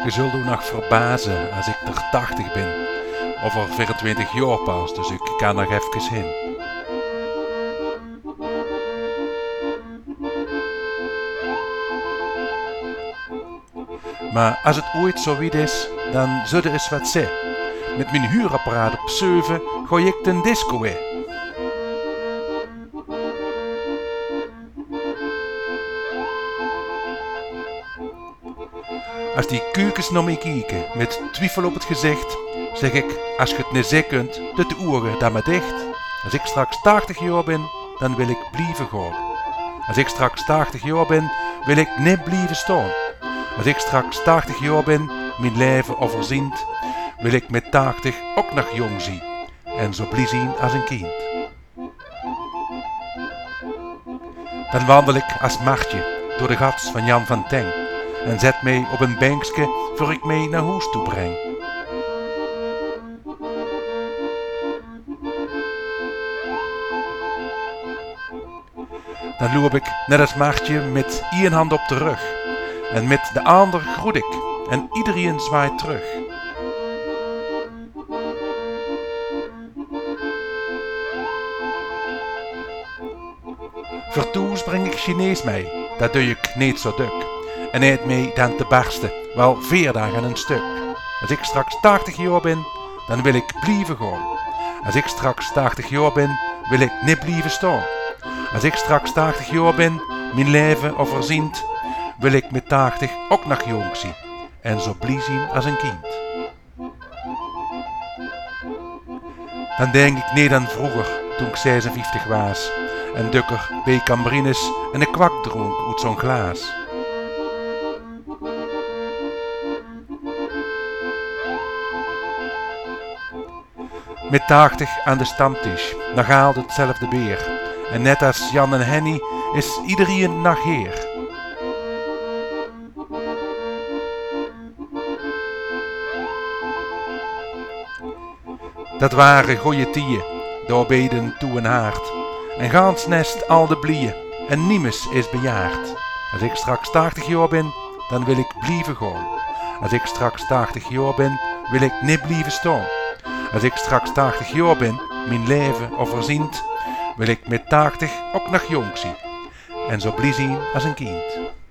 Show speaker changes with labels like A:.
A: Je zult u nog verbazen als ik er 80 ben. Over 24 jaar pas, dus ik kan nog even heen. Maar als het ooit zo wit is, dan zul je eens wat zeggen. Met mijn huurapparaat op 7 gooi ik de disco in. Als die keukens naar mij kijken met twijfel op het gezicht, zeg ik, als je het niet zeggen kunt, doe de oren dan maar dicht. Als ik straks 80 jaar ben, dan wil ik blijven gaan. Als ik straks 80 jaar ben, wil ik niet blijven staan. Als ik straks 80 jaar ben, mijn leven overziend, wil ik met 80 ook nog jong zien en zo blij zien als een kind. Dan wandel ik als Martje door de gats van Jan van Teng en zet mij op een bankske voor ik mee naar huis toe breng. Dan loop ik net als Martje met één hand op de rug en met de ander groet ik en iedereen zwaait terug. Vertoes breng ik Chinees mee, dat doe ik niet zo duk. En eet mee dan te barsten, wel 4 dagen een stuk. Als ik straks 80 jaar ben, dan wil ik blijven gaan. Als ik straks 80 jaar ben, wil ik niet blijven staan. Als ik straks 80 jaar ben, mijn leven overziend, wil ik met 80 ook nog jong zien. En zo blij zien als een kind. Dan denk ik niet aan vroeger, toen ik 56 was. En dukker bij Cambrines en een kwak dronk uit zo'n glaas. Met 80 aan de stamtisch, nog haalt hetzelfde beer. En net als Jan en Henny is iedereen nog heer. Dat waren goeie tieën, door beden toe en haard. En gans nest al de blieën, en niemes is bejaard. Als ik straks 80 jaar ben, dan wil ik blijven gaan. Als ik straks 80 jaar ben, wil ik niet blijven staan. Als ik straks 80 jaar ben, mijn leven overziend, wil ik met 80 ook nog jong zien. En zo blij zien als een kind.